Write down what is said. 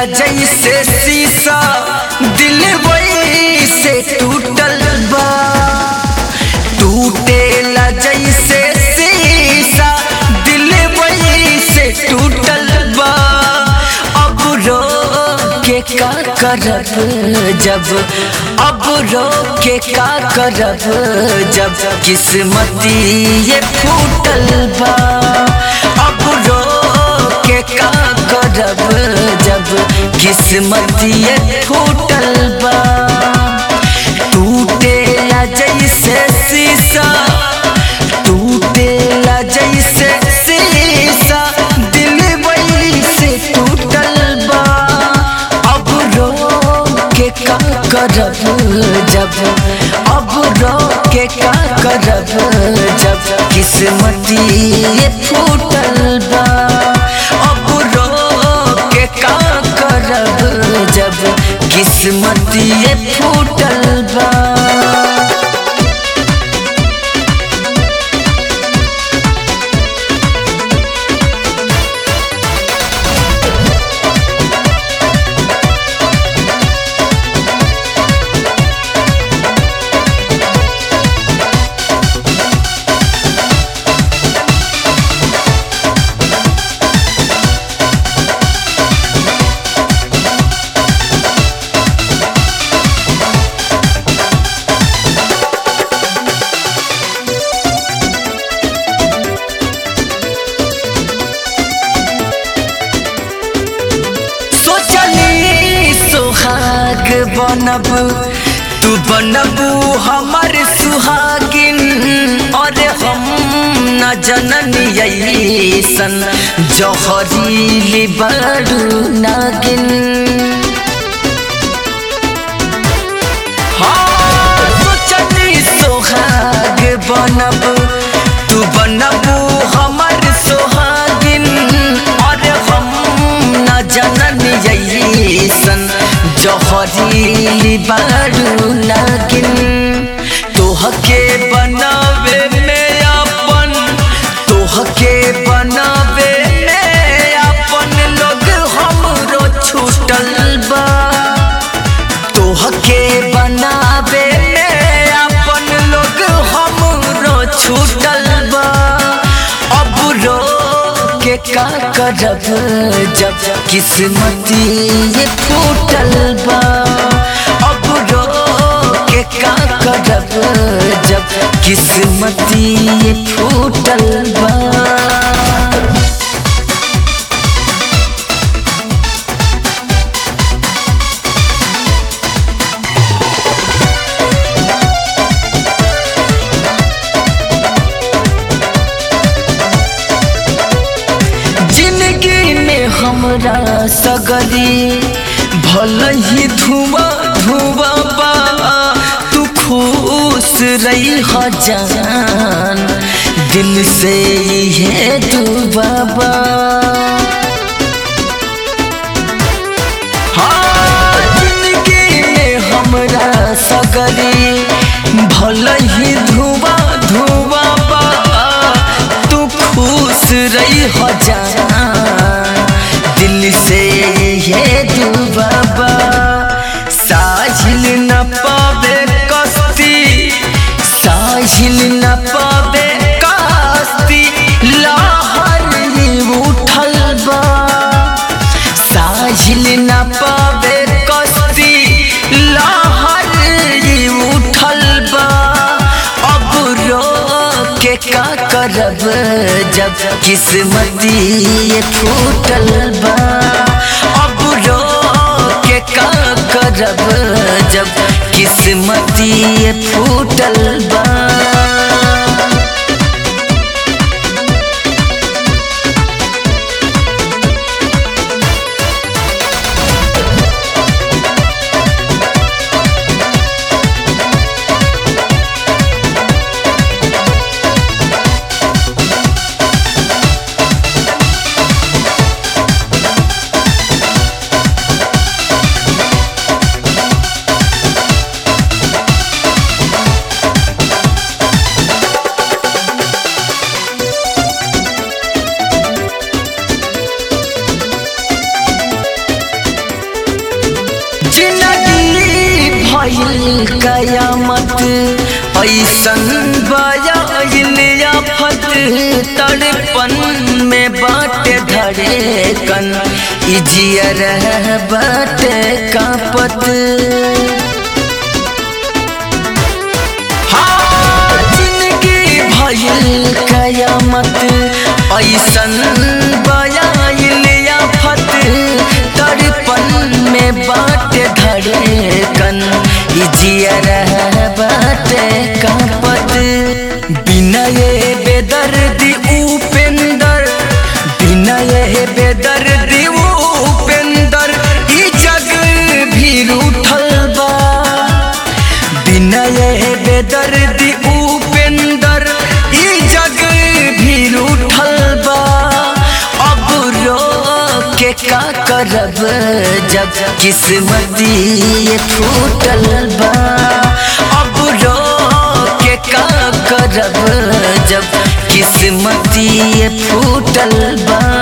जैसे शीशा दिल वैसे टूटल बा, टूटेला जैसे शीशा दिल वैसे टूटल बा। अब रो के का करब जब, अब रो के का करब जब किस्मती ये फूटल बा। अब रो के का करब जब किस्मती ये फूटल बा। टूटेला जैसे शीशा, टूटेला जैसे शीशा दिल वैसे टूटल बा। अब रो के का करब जब, अब रो के का करब जब किस्मती ये फूटल बा। अब रो के का करब जब किस्मती ये फूटल बा। बनब तू बनबू हमर सुहागिन, और हम न जननी ऐसन जहरीली बड़ू नागिन। हाँ सोचनी सोहाग बनब तू बनबू हमर सुहागिन, और हम न जननी ऐसन जहरीली बड़ू नागिन। तोहके बनावे में अपन, तोहके बनावे में अपन लोग हमरो छूटल बा। तोहके बनावे में अपन लोग हमरो छूटल बा। अब रो के का करब जब किस्मती ये फूटल बा। अब रो के का करब जब किस्मती ये फूटल बा। हमरा सगरी भल ही धुआं धुआं बा, तू खुश रही हो जान दिल से ये दुआ बा। हाँ जिंदगी में हमरा सगरी भल ही धुआं धुआं बा, तू खुश रही हो जान दिल से ये दुआ बा। साहिल न पावे कस्ती, साहिल न पावे कस्ती लहर ही उठल बा। साहिल न पावे कस्ती लहर ही उठल बा। अब रो के का करब जब किस्मती ये फूटल बा। अब रो के का करब जब किस्मती ये फूटल बा। कयामत ऐसन बयाइल आफत तड़पन में बाटे धड़कन ई जियर बाटे कांपत। हाँ जिंदगी भइल कयामत ऐसन बयाइल आफत तड़पन में बाटे धड़कन ई जियर बाटे कांपत। बिना ये बेदर्दी उपेंदर बिना ये बेदर्दी उपेंदर ई जग भी रूठल बा। बिना ये बेदर्दी उपेंदर ई जग भी रूठल बा। अब रो के का करब जब किस्मती ये फूटल बा। अब रो के का करब जब किस्मती ये फूटल बा।